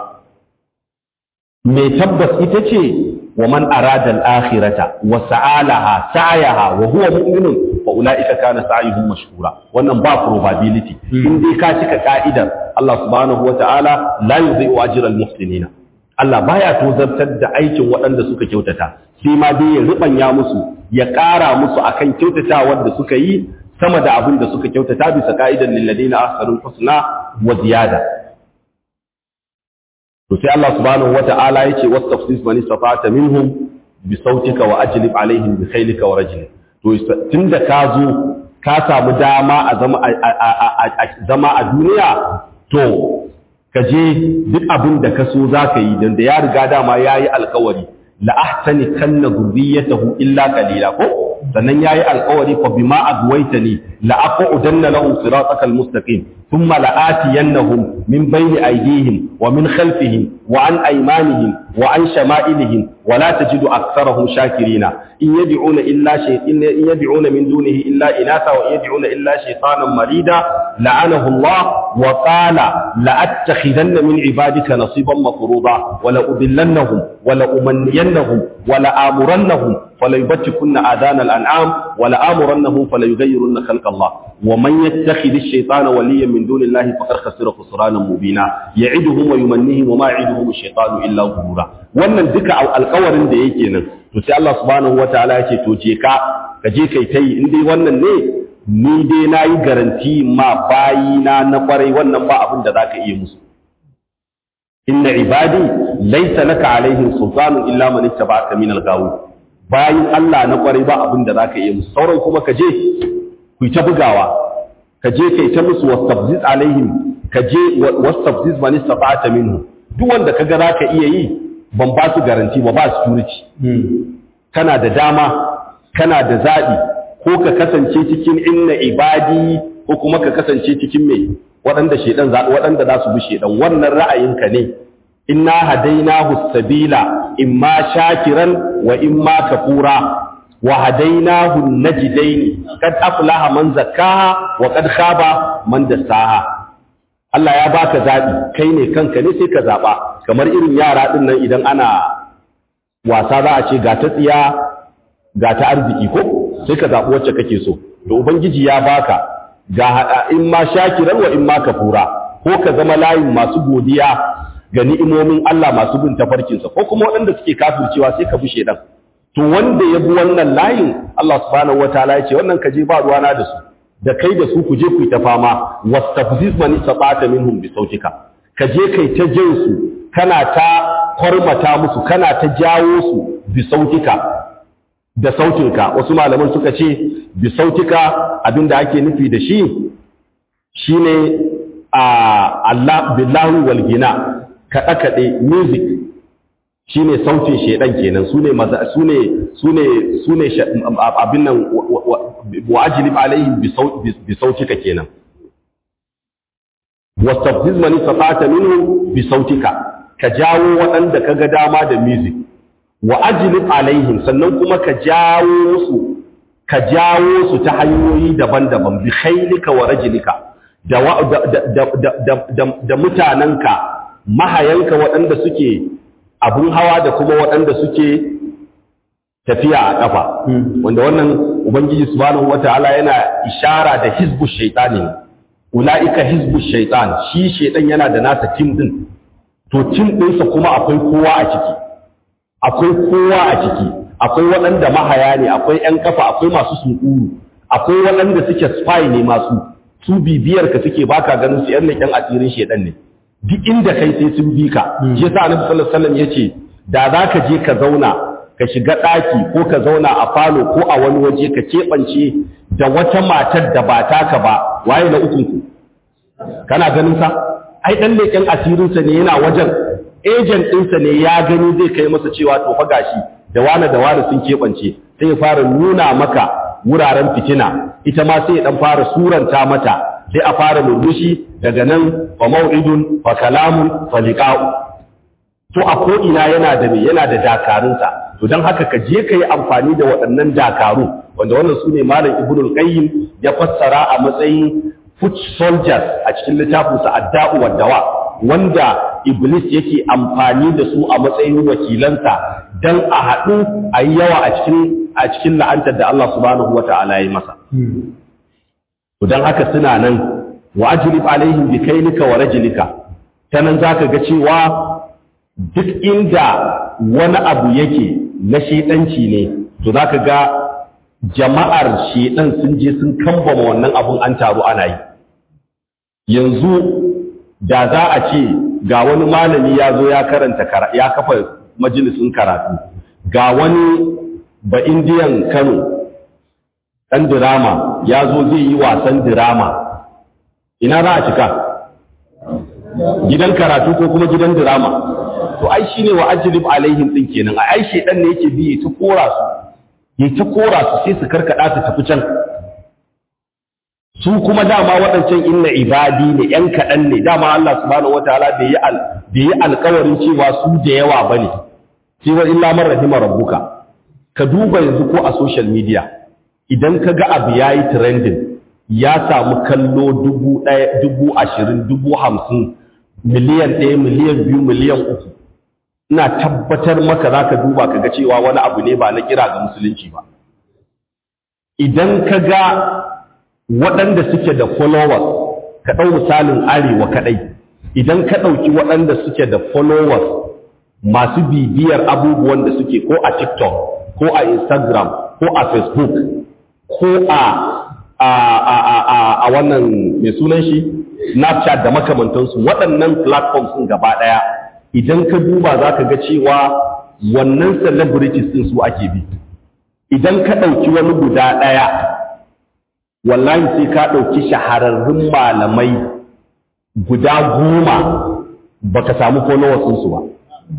me tabbas ita ce wa man arada al-akhirata wa sa'alaha sa'yaha wa huwa mu'minun fa ulaika kana sa'yuhum mashkura wannan ba probability in dai ka cika ka'idar Allah subhanahu wata'ala la yudhi'u ajra al-muhsinina Allah baya tozartar da aikin waɗanda suka kyautata sai ma dai ya rubanya musu ya ƙara musu akan kyautatawar da suka yi sama da abin da suka kyautata bisa ka'idar lil ladina ahsanul husna wa ziyada to sai Allah subhanahu wata'ala yace wastafsis man istata minhum bi sautika wa ajlib alaihim bi khaylika wa rajlik to tunda ka zo ka samu dama a zama a zama a duniya to ka je duk abin da ka so zaka yi dan da ya riga dama yayi alƙawari la ahtani kanna zurriyatahu illa qalila ko sannan yayi alƙawari fa bima agwaytani la aqudanna lahum siratakal mustaqim thumma la atiyannahum min bayni aydihim wa min khalfihim wa an aymanihim wa an shama'ilihim wa la tajidu aktharahum shakirina in yad'una illa shay'in in yad'una min dunihi illa inatha wa yad'una illa shaytanan marida la'anahu Allah wa qala la attakhidanna min ibadika nasiban mafruḍa wa la udillannahum wa la umanniyannahum wa la amurannahum fala yubtikunna adana al-an'am wa la amurannahum fala yughayyirunna khalqa Allah wa man yattakhidh ash-shaytana waliyan min dunillahi faqad khasira khusranan mubina ya'iduhum wa yumannihim wa ma ya'iduhum ash-shaytanu illa ghurura. Wannan duka alƙawarin da yake nan to sai Allah subhanahu wataala ya ce to je ka ka je kai tayi in dai wannan ne ni dai nayi garanti ma bayina na kwarai wannan ba abin da zaka iya musu. Inna ibadi laysa laka alaihim sultanun illa man ittaba'aka min al-ghawin. Bayin Allah na kwarai ba abin da zaka iya musu. Sauran kuma ka je ku ta bugawa ka je kai ta musu wastabziz alaihim ka je wastabziz man istata'ta minhu. Duk wanda kaga zaka iya yi ban ba su garanti ba ba security. Kana da dama kana da zaɓi ko ka kasance cikin inna ibadi ko kuma ka kasance cikin mai waɗanda shedan waɗanda za su bi shedan wannan ra'ayinka ne. Inna hadainahu sabila imma shakiran wa imma kafura wa hadainahu najdaini kad aflaha man zakkaha wa kad khaba man dassaha. Allah ya baka zaɓi kai ne kanka ne sai ka zaɓa kamar irin yara ɗin nan idan ana wasa za a ce ga ta tsiya ga ta arziki ko sai ka zaɓi wacce kake so to ubangiji ya baka ga in ma shakiran wa in ma kafura ko ka zama layin masu godiya ga ni'imomin Allah masu bin tafarkinsa ko kuma waɗanda suke kafircewa sai ka bi shedan to wanda ya bi wannan layin Allah subhanahu wataala ya ce wannan ka je ba ruwana da su da kai da su ku je ku yi ta fama wastafziz man istata minhum bi sautika ka je kai ta jin su kana ta kwarmata musu kana ta jawo su bi sautika da sautinka wasu malaman suka ce bi sautika abinda ake nufi da shi shine a Allah billahi wal gina kada kade music shine sautin shedan kenan sune maza sune sune sune abin nan wajib alaihim bi sautika kenan wastafziz man istata minhu bi sautika ka jawo waɗanda kaga dama da music wa ajlib alaihim sannan kuma ka jawo musu ka jawo su ta hanyoyi daban-daban bi khailika wa rajlika da da da da da mutananka mahayanka waɗanda suke abun hawa da kuma waɗanda suke tafiya a ƙafa wanda wannan ubangiji subhanahu wataala yana ishara da hizbu shaytani ulaika hizbu shaytan shi shaytan yana da nasa team din to team ɗinsa kuma akwai kowa a ciki akwai kowa a ciki akwai waɗanda mahaya ne akwai ƴan ƙafa akwai masu sunkuru akwai waɗanda suke spy ne masu su bibiyar ka suke baka ganin su ƴan leƙen asirin shaytan ne duk inda kai sai sun bi ka shi yasa annabi sallallahu alaihi wasallam yace da zaka je ka zauna ka shiga daki ko ka zauna a falo ko a wani waje ka kebance da wata matar da ba taka ba waye na ukun ku kana ganin sa ai dan leken asirin sa ne yana wajen agent din sa ne ya gani zai kai masa cewa to fa gashi da wani da wani sun kebance sai ya fara nuna maka wuraren fitina ita ma sai ya dan fara suranta mata sai a fara murmushi daga nan fa mau'idun fa kalamun fa liqa'u to a ko ina yana da me yana da dakarunsa to dan haka ka je kai amfani da waɗannan dakaru wanda wannan sune malam ibnul qayyim ya fassara a matsayin foot soldiers a cikin littafinsa ad-da'u wad-dawa wanda iblis yake amfani da su a matsayin wakilansa dan a haɗu a yi yawa a cikin a cikin la'antar da Allah subhanahu wata'ala ya yi masa to dan haka suna nan wa ajlib alaihim bi kaylika wa rajlika tanan zaka ga cewa duk inda wani abu yake na shedanci ne to zaka ga jama'ar shedan sun je sun kambama wannan abun an taru ana yi yanzu da za a ce ga wani malami ya zo ya karanta ya kafa majalisin karatu ga wani ba indiyan Kano dan dirama ya zo zai yi wasan dirama ina za a cika gidan karatu ko kuma gidan dirama to ai shine wa ajlib alaihim din kenan ai shedan ne yake bi ta kora su ya ta kora su sai su karkada su tafi can su kuma dama waɗancan inna ibadi ne ‘yan kaɗan ne dama Allah subhanahu wa ta'ala bai yi alkawarin cewa su da yawa ba ne cewa illa man rahima rabbuka ka duba yanzu ko a social media idan ka ga abu ya yi trending ya samu kallo dubu ɗaya dubu ashirin dubu hamsin miliyan ɗaya miliyan biyu miliyan uku ina tabbatar maka za ka duba ka ga cewa wani abu ne ba na kira ga musulunci ba. Idan ka ga waɗanda suke da followers ka ɗau misalin arewa kaɗai, idan ka ɗauki waɗanda suke da followers masu bibiyar abubuwan da suke ko a TikTok ko a Instagram ko a Facebook ko a a a a a wannan mai sunan shi Snapchat da makamantansu, waɗannan platforms ɗin gaba ɗaya idan ka duba za ka ga cewa wannan celebrities ɗin su ake bi. Idan ka ɗauki wani guda ɗaya wallahi sai ka ɗauki shahararrun malamai guda goma baka samu followers ɗinsu ba.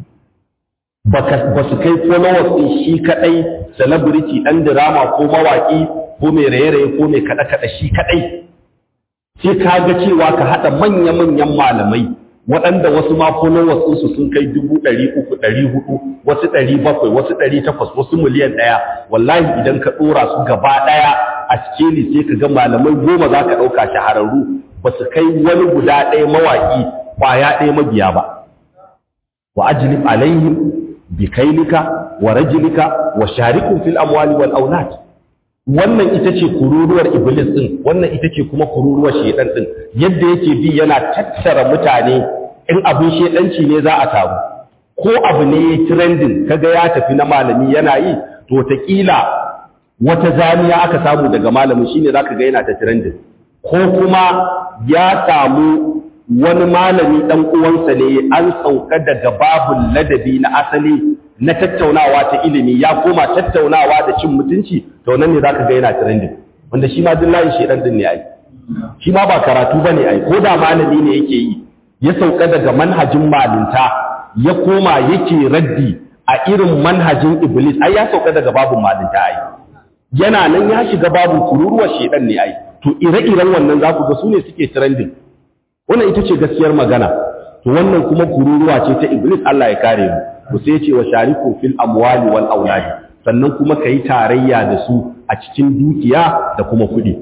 Ba su kai followers ɗin shi kaɗai celebrity ɗan drama ko mawaƙi ko mai raye-raye ko mai kaɗe-kaɗe shi kaɗai. Sai ka ga cewa ka haɗa manya-manyan malamai waɗanda wasu ma followers ɗinsu sun kai dubu ɗari uku ɗari hudu wasu ɗari bakwai wasu ɗari takwas wasu miliyan ɗaya. Wallahi idan ka ɗora su gaba ɗaya a cikeli sai ka ga malamai goma za ka ɗauka shahararru ba su kai wani guda ɗaya mawaƙi ƙwaya ɗaya mabiya ba. Wa ajlib alaihim bi kailika wa rajulika wa sharikum fil amwali wal aulad. Wannan ita ce kururuwar iblis din, wannan ita ce kuma kururuwar shedan din. Yadda yake bi yana tattara mutane, in abin shedanci ne za a taru ko abu ne trending kaga ya tafi na malami yana yi, to ta kila wata zaniya aka samu daga malamin shine zaka ga yana ta trending, ko kuma ya samu wani malami dan uwansa ne an sauka daga babul ladabi na asali na tattaunawa ta ilimi ya koma tattaunawa da cin mutunci, to nan ne zaka ga yana trending, wanda shi ma dillahi shedan din ne ai, shi ma ba karatu bane ai, ko da malami ne yake yi ya sauka daga manhajin malinta ya koma yake raddi a irin manhajin iblis, ai ya sauka daga babun malinta ai, yana nan ya shiga babun kururuwar shedan ne ai. To ire-iren wannan za ku ga su ne suke trending. Wannan ita ce gaskiyar magana. To wannan kuma kururuwa ce ta iblis, Allah ya kare mu. Ku sai ce wa shariku fil amwali wal auladi, sannan kuma kai tarayya da su a cikin dukiya da kuma kuɗi.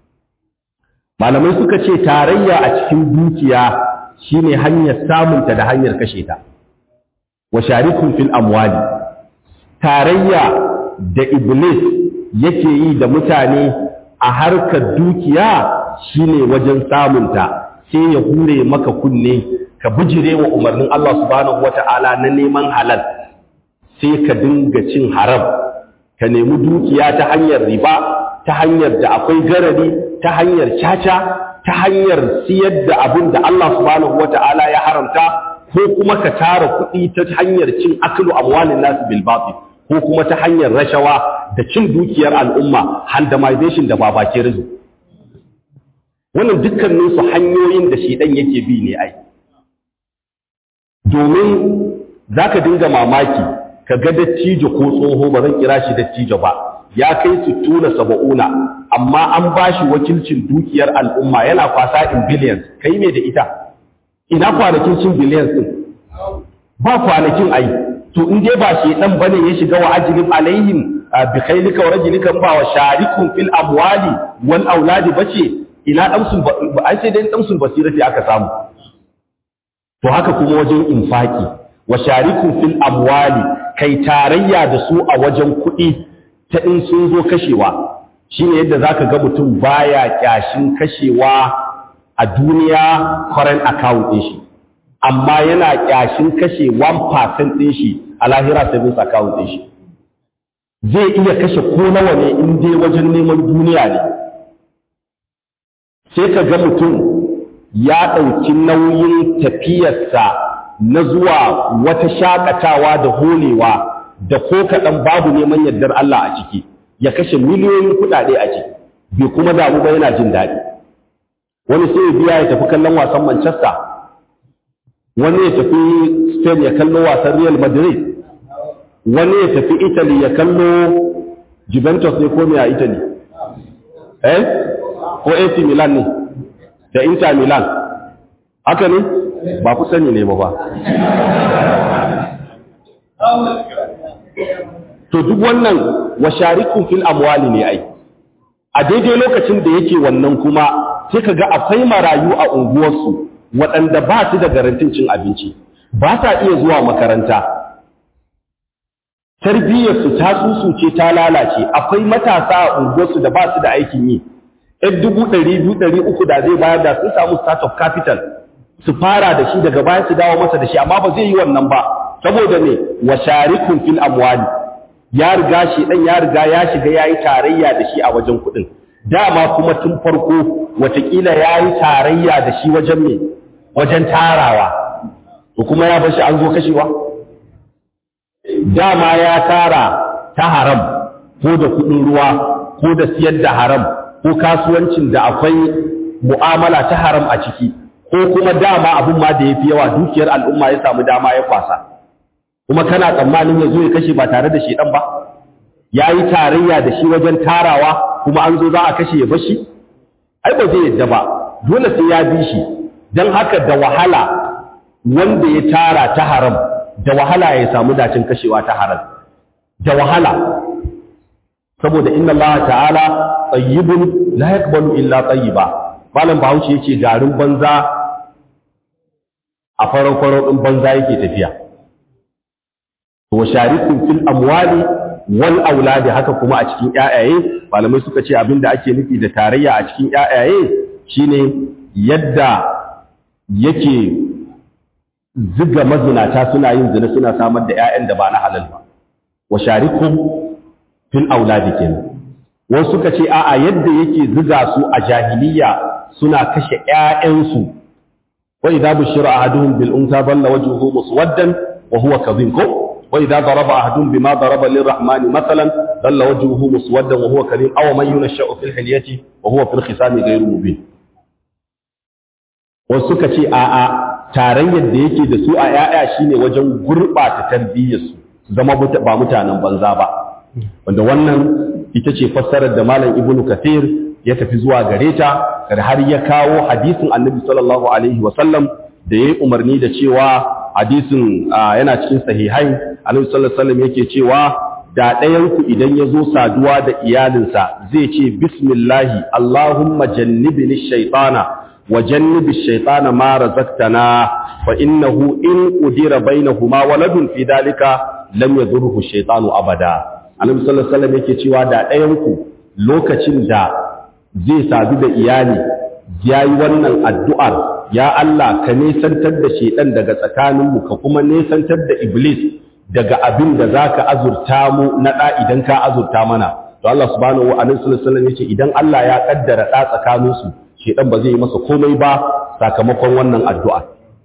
Malamai suka ce tarayya a cikin dukiya shine hanyar samunta da hanyar kashe ta. Wa shariku fil amwali, tarayya da iblis yake yi da mutane a harkar dukiya shine wajen samunta, sai ya hure maka kunne ka bijire wa umarnin Allah subhanahu wata'ala na neman halal, sai ka dinga cin haram, ka nemi dukiya ta hanyar riba, ta hanyar da akwai garari, ta hanyar caca, ta hanyar siyar da abin da Allah subhanahu wata'ala ya haramta, ko kuma ka tara kuɗi ta hanyar cin aklu amwalin nasu bil batil, ko kuma ta hanyar rashawa da cin dukiyar al'umma, handamization da babake rizu. Wannan dukkaninsu hanyoyin da shedan yake bi ne ai. Domin za ka dinga mamaki ka ga dattijo ko tsoho, ba zan kira shi dattijo ba, ya kai sittuna saba'una, amma an ba shi wakilcin dukiyar al'umma yana kwasa in billions, kai me da ita? Ina kwanakin cin billions din? Ba kwanakin ai. To in dai ba shedan bane ya shiga wa ajlib alaihim bi khailika wa rajulika, ba wa sharikum fil amwali wal auladi bace, ina damsun ba ai sai dai damsun basirati aka samu. To haka kuma wajen infaki, wa sharikum fil amwali, kai tarayya da su a wajen kuɗi ta in sun zo kashewa. Shine yadda zaka ga mutum baya kyashin kashewa a duniya current account din shi, amma yana kyashin kashe one percent din shi a lahira savings account din shi. Zai iya kashe ko nawa ne in dai wajen neman duniya ne. Sai ka ga mutum ya ɗauki nauyin tafiyarsa na zuwa wata shakatawa da holewa da ko kaɗan babu neman yardar Allah a ciki, ya kashe miliyoyin kuɗaɗe a ciki, bai kuma damu ba, yana jin daɗi. Wani sai ya biya ya tafi kallon wasan Manchester, wani ya tafi Spain ya kallo wasan Real Madrid, wani ya tafi Italy ya kallo Juventus ne ko me a Italy, eh ko A C Milan ne da Inter Milan, haka ne ba ku sani ne ba ba. To duk wannan wa sharikum fil amwali ne ai, a daidai lokacin da yake wannan kuma sai ka ga akwai marayu a unguwarsu waɗanda ba su da garantin cin abinci, ba sa iya zuwa makaranta, tarbiyyarsu ta susuce ta lalace, akwai matasa a unguwarsu da ba su da aikin yi, ‘yan dubu ɗari biyu ɗari uku da zai bayar da sun samu start of capital su fara da shi daga baya su dawo masa da shi, amma ba zai yi wannan ba, saboda ne wa sharikun fil amwali ya riga shi ɗan ya riga ya shiga ya yi tarayya da shi a wajen kuɗin, dama kuma tun farko watakila ya yi tarayya da shi wajen me wajen tarawa, to kuma ya bar shi an zo kashewa. Dama ya tara ta haram ko da kuɗin ruwa ko da siyar da haram ko kasuwancin da akwai mu'amala ta haram a ciki, ko kuma dama abin ma da ya fi yawa dukiyar al'umma ya samu dama ya kwasa, kuma kana tsammanin ya zo ya kashe ba tare da shi ɗan ba, ya yi tarayya da shi wajen tarawa kuma an zo za a kashe ya bashi? Ai ba zai yadda ba, dole sai ya bi shi, don haka da wahala wanda ya tara ta haram da wahala ya samu dacin kashewa ta haram, da wahala, saboda inna Allah ta'ala tayyibun la yaqbalu illa tayyiba. Malam Bahaushe yace garin banza a farar farar din banza yake tafiya. To sharikum fil amwali wal auladi, haka kuma a cikin ƴaƴaye malamai suka ce abinda ake nufi da tarayya a cikin ƴaƴaye shine yadda yake ziga mazinata suna yin zina suna samar da ƴaƴan da ba na halal ba, wa sharikum fil auladi kenan. Wasu suka ce a'a yadda yake ziga su a jahiliya suna kashe ƴaƴansu, wa idza bushira ahaduhum bil unsa dalla wajhuhu muswaddan wa huwa kadhim ko wa idza daraba ahaduhum bima daraba lirrahmani mathalan dalla wajhuhu muswaddan wa huwa kadhim aw man yunashau fil hilyati wa huwa fil khisami ghayru mubin. Wasu suka ce a'a tarayyar da yake da su a ƴaƴa shine wajen gurɓata tarbiyyarsu su zama ba mutanen banza ba, wanda wannan ita ce fassarar da Malam Ibn Kathir ya tafi zuwa gare ta, har ya kawo hadisin Annabi sallallahu alaihi wa sallam da yayi umarni da cewa hadisin yana cikin sahihai. Annabi sallallahu alaihi wa sallam yake cewa da ɗayan ku idan ya zo saduwa da iyalinsa zai ce bismillahi Allahumma jannibni shaytana wa jannibi shaytana ma razaqtana fa innahu in udira bainahuma waladun fi dalika lam yadurruhu shaytanu abada. Annabi sallallahu alaihi wasallam yake cewa da ɗayan ku lokacin da zai sadu da iyali yayi wannan addu'ar, ya Allah ka nesantar da shaytan daga tsakanin mu ka kuma nesantar da iblis daga abin da zaka azurta mu na da idan ka azurta mana, to Allah subhanahu wa ta'ala yace idan Allah ya kaddara da tsakanin su shaytan ba zai yi masa komai ba sakamakon wannan addu'a.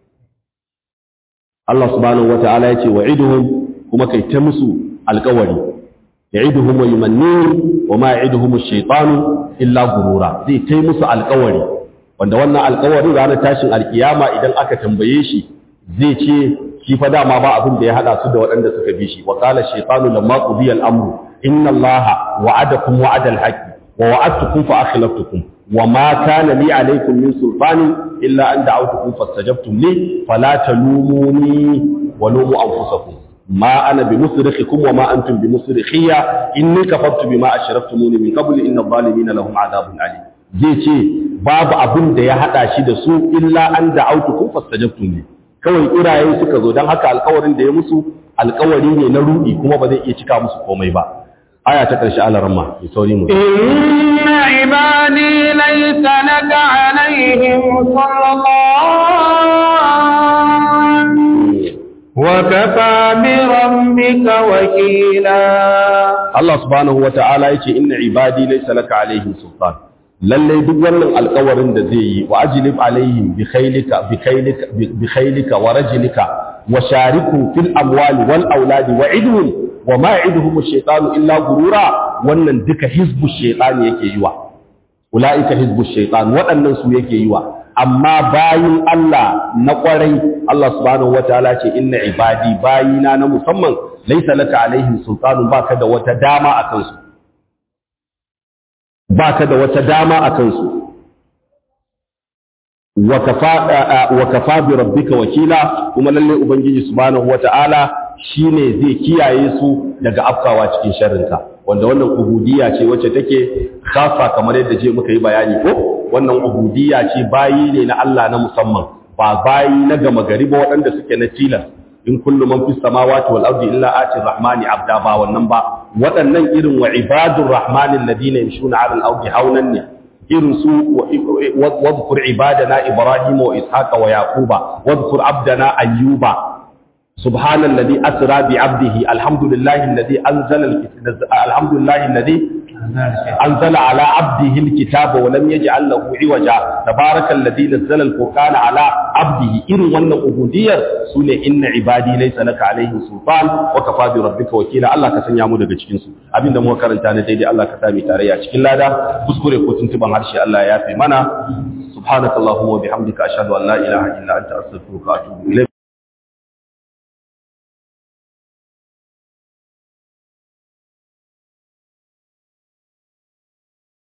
Allah subhanahu wa ta'ala yace wa'iduhum, kuma kai ta musu alƙawari, ya'iduhum wa yumannihim wa ma ya'iduhum ash-shaytanu illa gurura, zai tai musu alƙawari, wanda wannan alƙawarin ranar tashin alkiyama idan aka tambaye shi zai ce shi fa dama ba abin da ya hada su da waɗanda suka bi shi. Wa qala ash-shaytanu lamma qudiya al-amru inna Allaha wa'adakum wa'ada al-haqqi wa wa'adtukum fa akhlaftukum wa ma kana li alaykum min sultanin illa an da'awtukum fastajabtum li fala talumuni wa lumu anfusakum ma ana bimusrikhikum wa ma antum bimusrikhiya inni kafartu bima ashraftumuni min qabl inna adh-dhalimina lahum 'adhabun alim. Zai ce babu abin da ya hada shi da su illa an da'awtukum fastajabtum li, kawai iraye suka zo dan haka alƙawarin da ya musu alƙawari ne na rudi kuma ba zai iya cika musu komai ba. Aya ta ƙarshe Allah ramma ya sauri mu. Inna ibadi laysa laka alaihim sultan wa kafa bi rabbika wakila. Allah subhanahu wa ta'ala yace inna ibadi laysa laka alaihim sultan. Lalle duk wannan alƙawarin da zai yi wa ajlib alaihim bi khaylika bi khaylika bi khaylika wa rajlika wa shariku fil amwali wal auladi wa idhum wa ma ya'iduhum ash-shaytanu illa gurura, wannan duka hizbu shaytan yake yiwa, ulaika hizbu shaytan, waɗannan su yake yiwa. Amma bayin Allah na kwarai Allah subhanahu wataala ce inna ibadi, bayina na musamman laysa laka alaihim sultanun, baka da wata dama akan su, baka da wata dama akan su. wa kafa wa kafa bi rabbika wakila, kuma lalle ubangiji subhanahu wataala shine zai kiyaye su daga afkawa cikin sharrinka. wanda wannan ubudiyya ce wacce take khassa kamar yadda je muka yi bayani ko wannan ubudiyya ce bayi ne na Allah na musamman ba bayi na gama gari ba waɗanda suke na tilas in kullu man fis samawati wal ardi illa ati rahmani abda ba wannan ba waɗannan irin wa ibadur rahmani alladhina yamshuna 'ala al-ardi hawnan ne irin su wadhkur ibadana ibrahima wa ishaqa wa yaquba wadhkur abdana ayyuba subhanalladhi asra bi 'abdihi alhamdulillahi alladhi anzala alhamdulillahi alladhi أنزل على عبده الكتاب ولم يجعل له عوجا تبارك الذي نزل الفرقان على عبده إن ون عبودية سنة إن عبادي ليس لك عليه سلطان وكفى بربك وكيلا الله كسن يعمو daga cikin su abinda muka karanta ne daidai Allah ka sami tarayya cikin lada kuskure ko tuntuban harshe Allah ya yafe mana subhanakallahumma wa bihamdika ashhadu an la ilaha illa anta astaghfiruka wa atubu ilayk